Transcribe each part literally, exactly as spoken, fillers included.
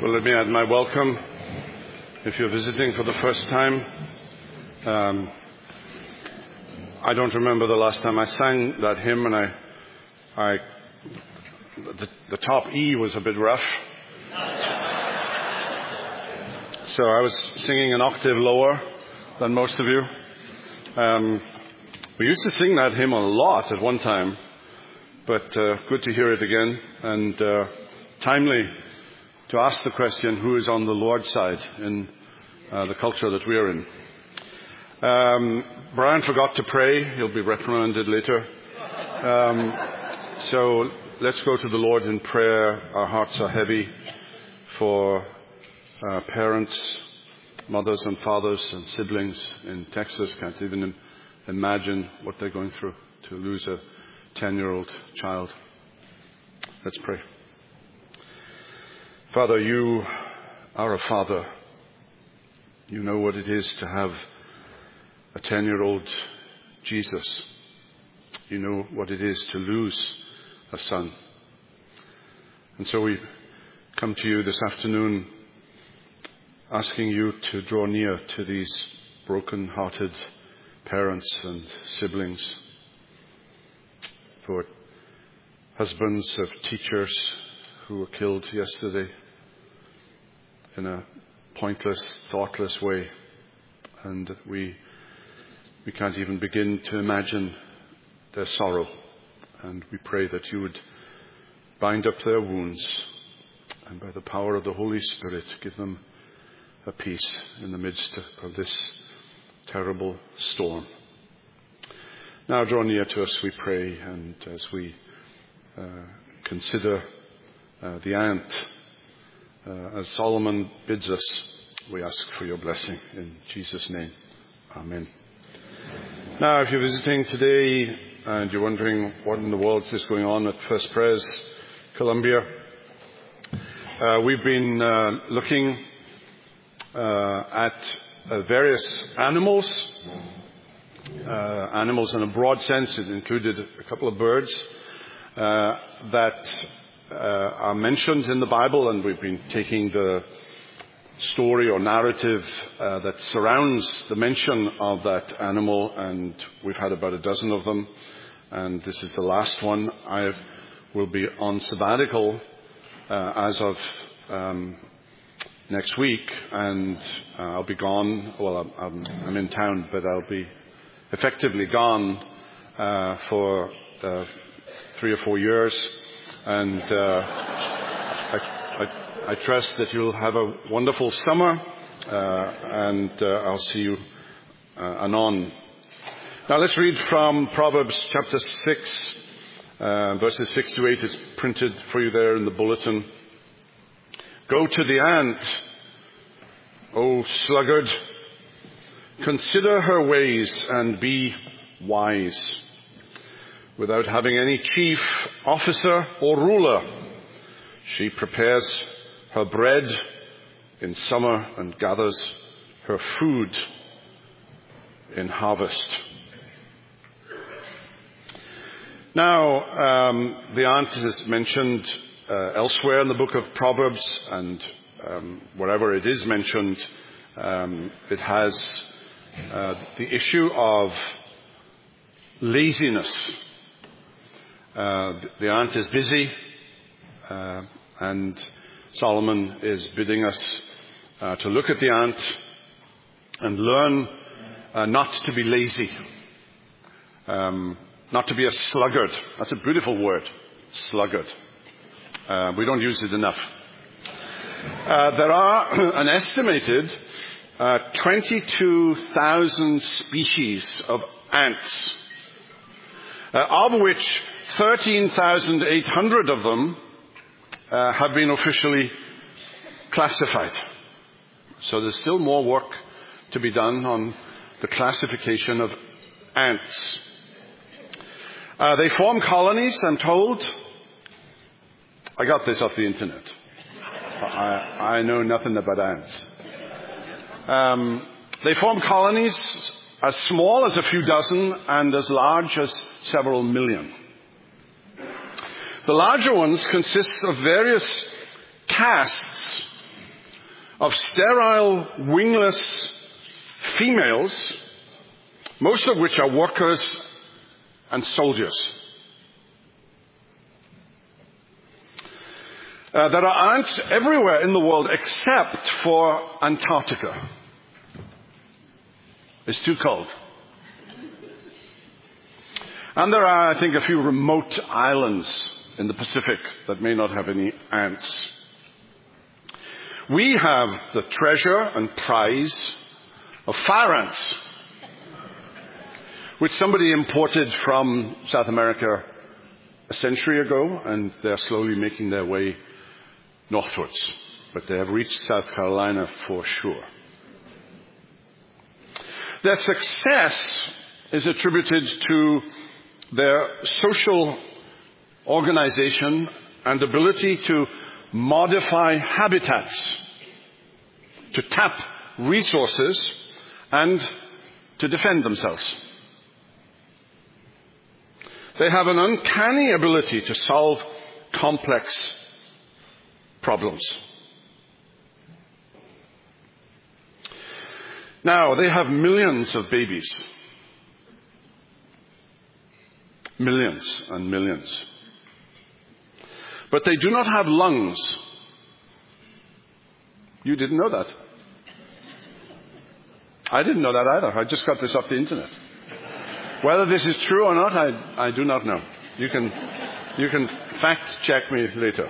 Well, let me add my welcome. If you're visiting for the first time, um, I don't remember the last time I sang that hymn, and I, I, the, the top E was a bit rough. So I was singing an octave lower than most of you. Um, we used to sing that hymn a lot at one time, but uh, good to hear it again, and uh, timely to ask the question, who is on the Lord's side in uh, the culture that we are in. Um, Brian forgot to pray. He'll be reprimanded later. Um, so let's go to the Lord in prayer. Our hearts are heavy for uh, parents, mothers and fathers and siblings in Texas. Can't even imagine what they're going through to lose a ten-year-old child. Let's pray. Father, you are a father. You know what it is to have a ten-year-old Jesus. You know what it is to lose a son. And so we come to you this afternoon asking you to draw near to these broken-hearted parents and siblings, for husbands of teachers who were killed yesterday in a pointless, thoughtless way. And we we can't even begin to imagine their sorrow. And we pray that you would bind up their wounds and by the power of the Holy Spirit give them a peace in the midst of this terrible storm. Now draw near to us, we pray, and as we uh, consider uh, the ant, uh, as Solomon bids us, we ask for your blessing in Jesus' name. Amen. Now, if you're visiting today and you're wondering what in the world is going on at First Pres Columbia, uh, we've been uh, looking uh, at uh, various animals. Uh, animals in a broad sense. It included a couple of birds uh, that uh, are mentioned in the Bible, and we've been taking the story or narrative uh, that surrounds the mention of that animal, and we've had about a dozen of them, and this is the last one. I will be on sabbatical uh, as of um, next week, and uh, I'll be gone. Well, I'm, I'm in town, but I'll be effectively gone uh, for uh, three or four years, and uh, I, I, I trust that you'll have a wonderful summer, uh, and uh, I'll see you uh, anon. Now let's read from Proverbs chapter six, uh, verses six to eight. It's printed for you there in the bulletin. Go to the ant, O sluggard. Consider her ways and be wise. Without having any chief, officer, or ruler, she prepares her bread in summer and gathers her food in harvest. Now, um, the ant is mentioned uh, elsewhere in the book of Proverbs, and um, wherever it is mentioned, um, it has Uh, the issue of laziness. Uh, the ant is busy, uh, and Solomon is bidding us uh, to look at the ant and learn uh, not to be lazy, um, not to be a sluggard. That's a beautiful word, sluggard. Uh, we don't use it enough. Uh, there are an estimated Uh, twenty-two thousand species of ants, uh, of which thirteen thousand eight hundred of them uh, have been officially classified. So there's still more work to be done on the classification of ants. Uh, they form colonies, I'm told. I got this off the internet. I, I know nothing about ants. Um, they form colonies as small as a few dozen and as large as several million. The larger ones consist of various castes of sterile, wingless females, most of which are workers and soldiers. Uh, there are ants everywhere in the world except for Antarctica. It's too cold. And there are, I think, a few remote islands in the Pacific that may not have any ants. We have the treasure and prize of fire ants, which somebody imported from South America a century ago, and they're slowly making their way northwards. But they have reached South Carolina for sure. Their success is attributed to their social organization and ability to modify habitats, to tap resources, and to defend themselves. They have an uncanny ability to solve complex problems. Now, they have millions of babies. Millions and millions. But they do not have lungs. You didn't know that. I didn't know that either. I just got this off the internet. Whether this is true or not, I, I do not know. You can, you can fact check me later.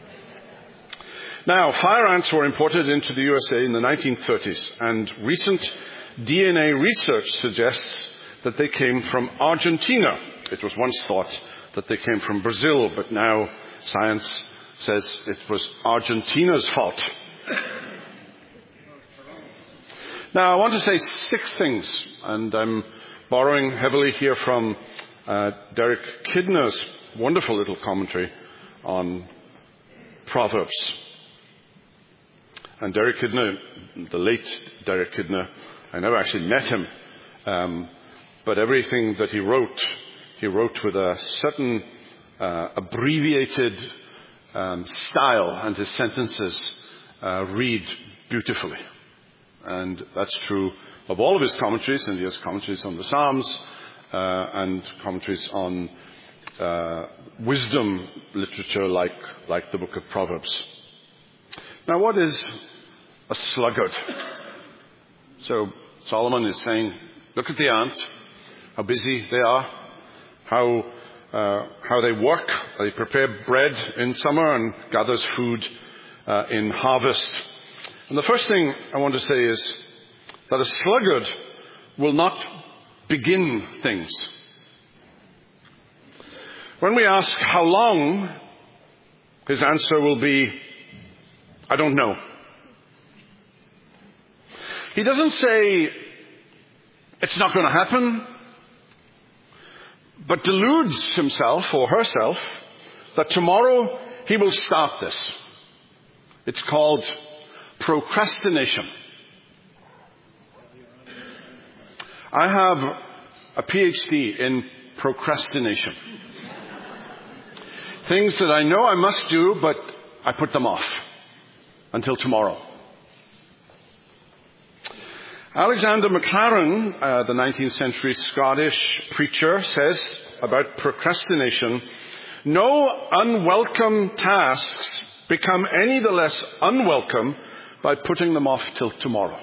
Now, fire ants were imported into the U S A in the nineteen thirties, and recent D N A research suggests that they came from Argentina. It was once thought that they came from Brazil, but now science says it was Argentina's fault. Now, I want to say six things, and I'm borrowing heavily here from uh, Derek Kidner's wonderful little commentary on Proverbs. And Derek Kidner, the late Derek Kidner, I never actually met him, um, but everything that he wrote, he wrote with a certain uh, abbreviated um, style, and his sentences uh, read beautifully. And that's true of all of his commentaries, and he has commentaries on the Psalms uh, and commentaries on uh, wisdom literature like, like the book of Proverbs. Now, what is a sluggard? So Solomon is saying, look at the ant, how busy they are, how uh, how they work. They prepare bread in summer and gathers food uh, in harvest. And the first thing I want to say is that a sluggard will not begin things. When we ask how long, his answer will be, I don't know. He doesn't say, it's not going to happen, but deludes himself or herself that tomorrow he will start this. It's called procrastination. I have a P H D in procrastination. Things that I know I must do, but I put them off until tomorrow. Alexander Maclaren, uh, the nineteenth century Scottish preacher, says about procrastination, no unwelcome tasks become any the less unwelcome by putting them off till tomorrow.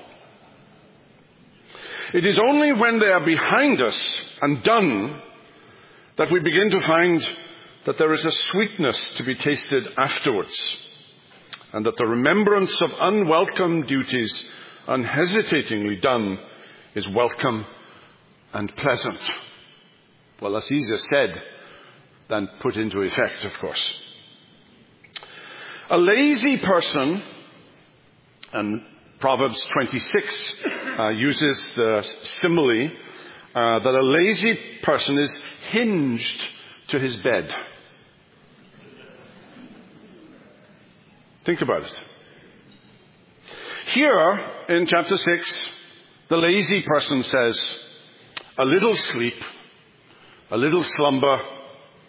It is only when they are behind us and done that we begin to find that there is a sweetness to be tasted afterwards, and that the remembrance of unwelcome duties unhesitatingly done is welcome and pleasant. Well, that's easier said than put into effect, of course. A lazy person, and Proverbs twenty-six uh, uses the simile uh, that a lazy person is hinged to his bed. Think about it. Here, in chapter six, the lazy person says, a little sleep, a little slumber,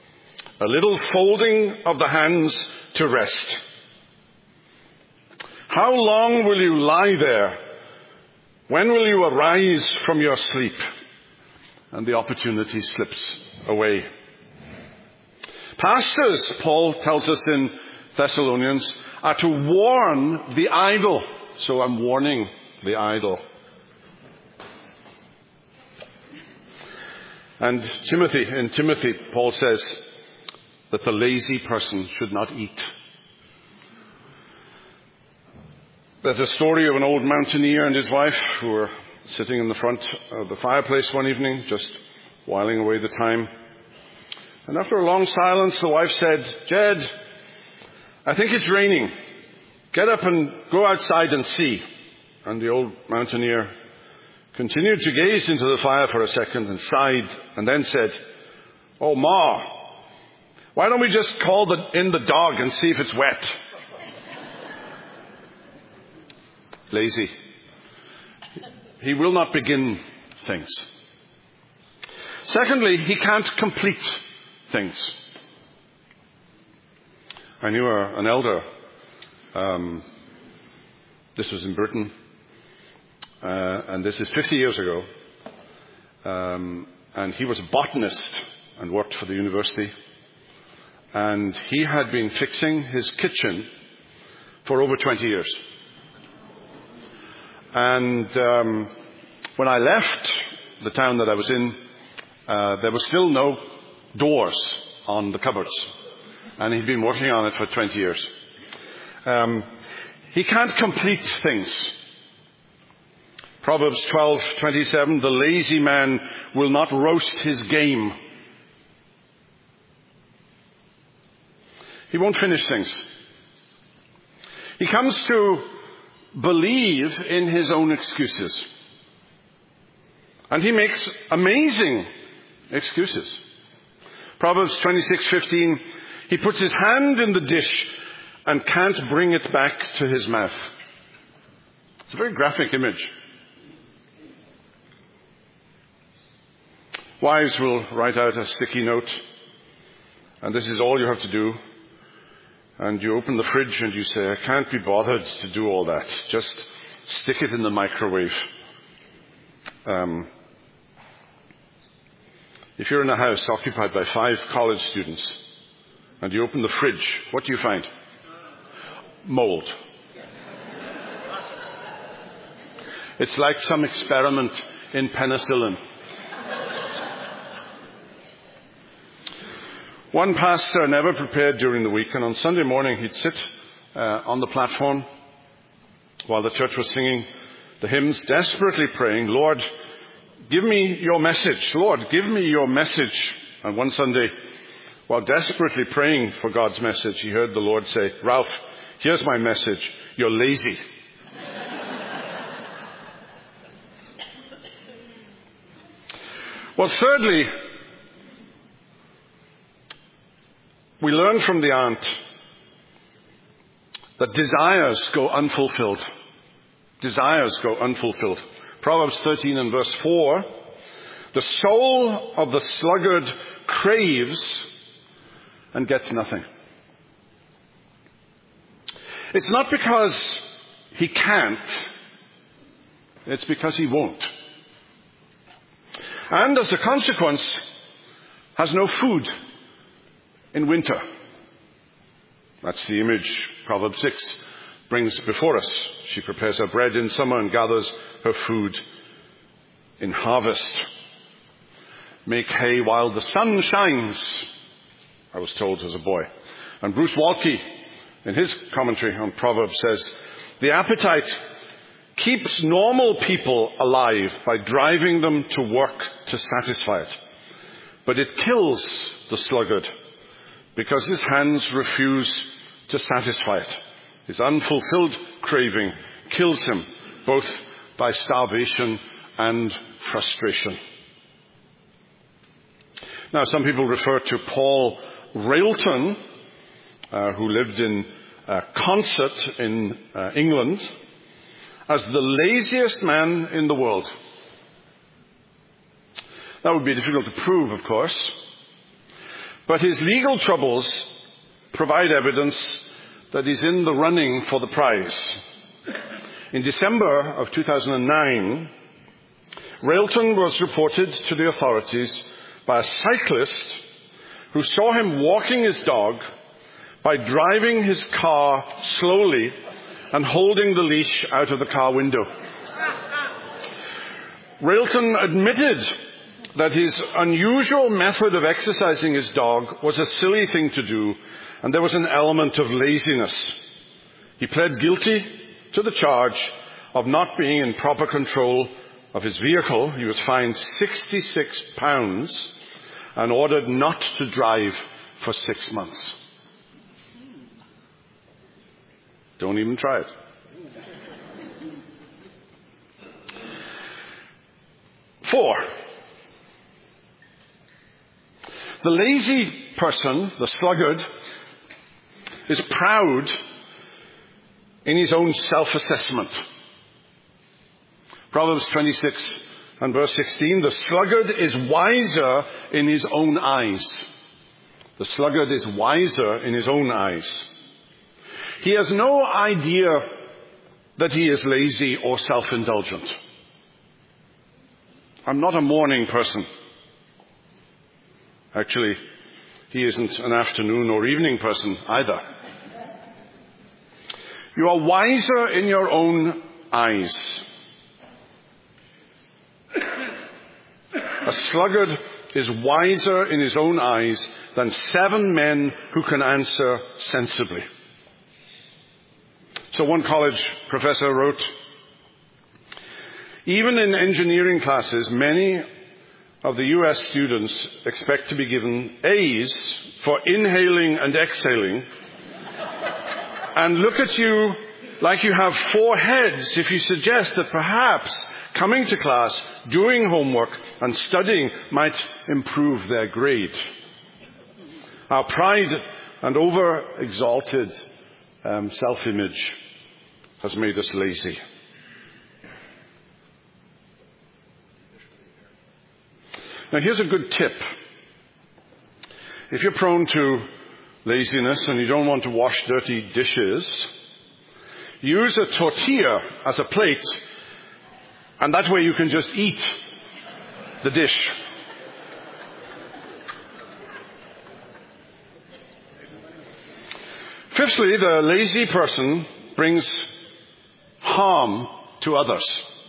a little folding of the hands to rest. How long will you lie there? When will you arise from your sleep? And the opportunity slips away. Pastors, Paul tells us in Thessalonians, are to warn the idle. So I'm warning the idle. And Timothy, in Timothy, Paul says that the lazy person should not eat. There's a story of an old mountaineer and his wife who were sitting in the front of the fireplace one evening, just whiling away the time. And after a long silence, the wife said, "Jed, I think it's raining. Get up and go outside and see." And the old mountaineer continued to gaze into the fire for a second and sighed and then said, "Oh, Ma, why don't we just call the, in the dog and see if it's wet?" Lazy. He will not begin things. Secondly, he can't complete things. I knew a, an elder. Um, this was in Britain. Uh, and this is fifty years ago. Um, and he was a botanist and worked for the university. And he had been fixing his kitchen for over twenty years. And um, when I left the town that I was in, uh, there were still no doors on the cupboards. And he'd been working on it for twenty years. Um, he can't complete things. Proverbs twelve twenty-seven, the lazy man will not roast his game. He won't finish things. He comes to believe in his own excuses. And he makes amazing excuses. Proverbs twenty-six fifteen, he puts his hand in the dish and can't bring it back to his mouth. It's a very graphic image. Wives will write out a sticky note, and this is all you have to do. And you open the fridge and you say, "I can't be bothered to do all that. Just stick it in the microwave." Um, if you're in a house occupied by five college students and you open the fridge, what do you find? Mold. It's like some experiment in penicillin. One pastor never prepared during the week, and on Sunday morning he'd sit uh, on the platform while the church was singing the hymns, desperately praying, "Lord, give me your message. Lord, give me your message." And one Sunday, while desperately praying for God's message, he heard the Lord say, "Ralph, here's my message. You're lazy." Well, thirdly, we learn from the ant that desires go unfulfilled. Desires go unfulfilled. Proverbs thirteen and verse four, the soul of the sluggard craves and gets nothing. It's not because he can't, it's because he won't. And as a consequence, has no food in winter. That's the image Proverbs six brings before us. She prepares her bread in summer and gathers her food in harvest. Make hay while the sun shines, I was told as a boy. And Bruce Waltke, in his commentary on Proverbs, says, the appetite keeps normal people alive by driving them to work to satisfy it. But it kills the sluggard because his hands refuse to satisfy it. His unfulfilled craving kills him both by starvation and frustration. Now, some people refer to Paul Railton, uh, who lived in uh, Consett in uh, England, as the laziest man in the world. That would be difficult to prove, of course. But his legal troubles provide evidence that he's in the running for the prize. In December of two thousand nine, Railton was reported to the authorities by a cyclist who saw him walking his dog by driving his car slowly and holding the leash out of the car window. Railton admitted that his unusual method of exercising his dog was a silly thing to do, and there was an element of laziness. He pled guilty to the charge of not being in proper control of his vehicle. He was fined sixty-six pounds and ordered not to drive for six months. Don't even try it. Four. The lazy person, the sluggard, is proud in his own self-assessment. Proverbs twenty-six and verse sixteen, the sluggard is wiser in his own eyes. The sluggard is wiser in his own eyes. He has no idea that he is lazy or self-indulgent. I'm not a morning person. Actually, he isn't an afternoon or evening person either. You are wiser in your own eyes. A sluggard is wiser in his own eyes than seven men who can answer sensibly. So one college professor wrote, even in engineering classes, many of the U S students expect to be given A's for inhaling and exhaling, and look at you like you have four heads if you suggest that perhaps coming to class, doing homework, and studying might improve their grade. Our pride and over-exalted um, self-image has made us lazy. Now here's a good tip. If you're prone to laziness and you don't want to wash dirty dishes, use a tortilla as a plate, and that way you can just eat the dish. Fifthly, the lazy person brings harm to others.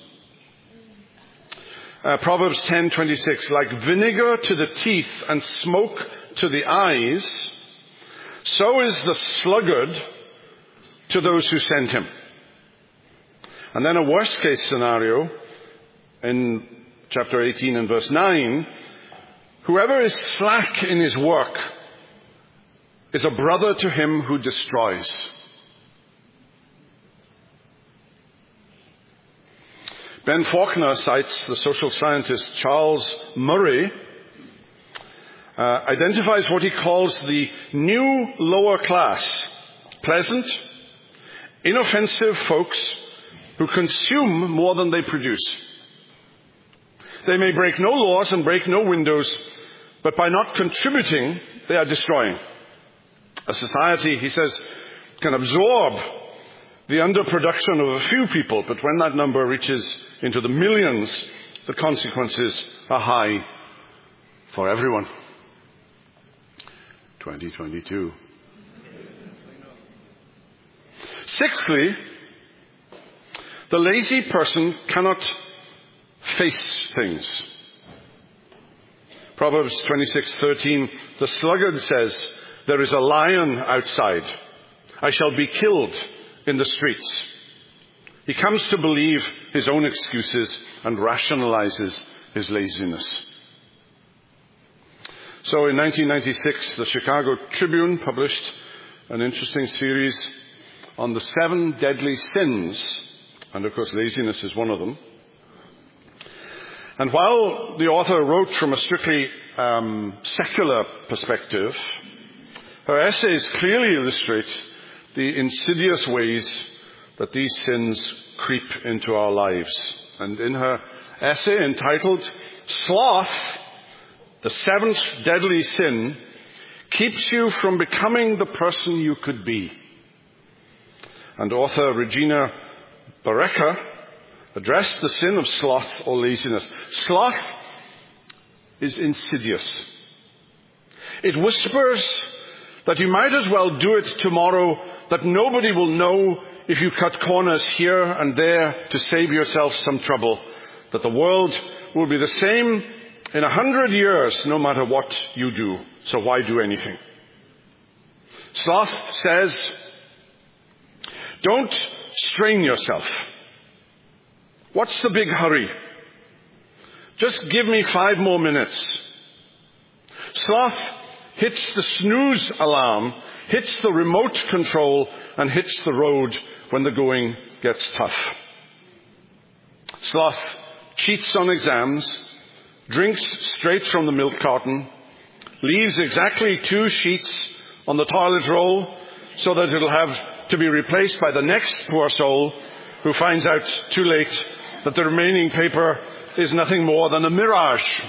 Uh, Proverbs ten twenty-six, like vinegar to the teeth and smoke to the eyes, so is the sluggard to those who send him. And then a worst case scenario in chapter eighteen and verse nine, whoever is slack in his work is a brother to him who destroys. Ben Faulkner cites the social scientist Charles Murray, uh, identifies what he calls the new lower class, pleasant, inoffensive folks who consume more than they produce. They may break no laws and break no windows, but by not contributing, they are destroying. A society, he says, can absorb the underproduction of a few people, but when that number reaches into the millions, the consequences are high for everyone. twenty twenty-two. Sixthly, the lazy person cannot face things. Proverbs twenty-six thirteen, the sluggard says, there is a lion outside. I shall be killed in the streets. He comes to believe his own excuses and rationalizes his laziness. So in nineteen ninety-six, the Chicago Tribune published an interesting series on the seven deadly sins, and of course laziness is one of them. And while the author wrote from a strictly um, secular perspective, her essays clearly illustrate the insidious ways that these sins creep into our lives. And in her essay entitled Sloth, the Seventh Deadly Sin, keeps you from becoming the person you could be. And author Regina Berechah addressed the sin of sloth or laziness. Sloth is insidious. It whispers that you might as well do it tomorrow, that nobody will know if you cut corners here and there to save yourself some trouble, that the world will be the same in a hundred years no matter what you do, so why do anything? Sloth says, don't strain yourself. What's the big hurry? Just give me five more minutes. Sloth hits the snooze alarm, hits the remote control, and hits the road when the going gets tough. Sloth cheats on exams, drinks straight from the milk carton, leaves exactly two sheets on the toilet roll so that it'll have to be replaced by the next poor soul who finds out too late that the remaining paper is nothing more than a mirage.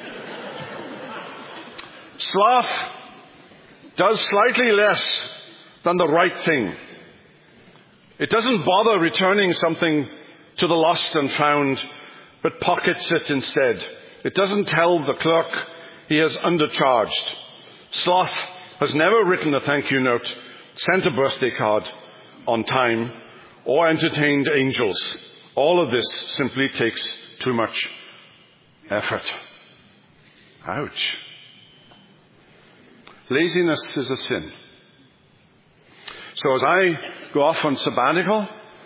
Sloth does slightly less than the right thing. It doesn't bother returning something to the lost and found, but pockets it instead. It doesn't tell the clerk he has undercharged. Sloth has never written a thank you note, sent a birthday card on time, or entertained angels. All of this simply takes too much effort. Ouch. Laziness is a sin. So as I go off on sabbatical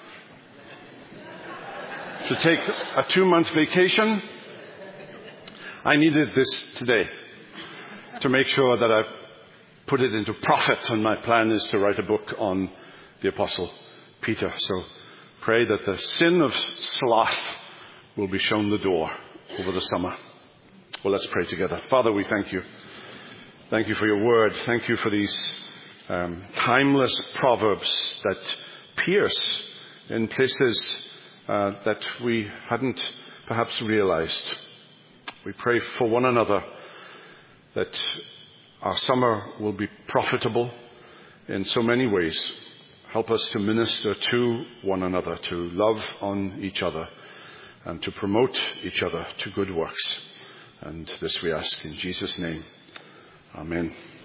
to take a two-month vacation, I needed this today to make sure that I put it into profit, and my plan is to write a book on the Apostle Peter. So pray that the sin of sloth will be shown the door over the summer. Well, let's pray together. Father, we thank you. Thank you for your word. Thank you for these um, timeless proverbs that pierce in places uh, that we hadn't perhaps realized. We pray for one another that our summer will be profitable in so many ways. Help us to minister to one another, to love on each other, and to promote each other to good works. And this we ask in Jesus' name. Amen.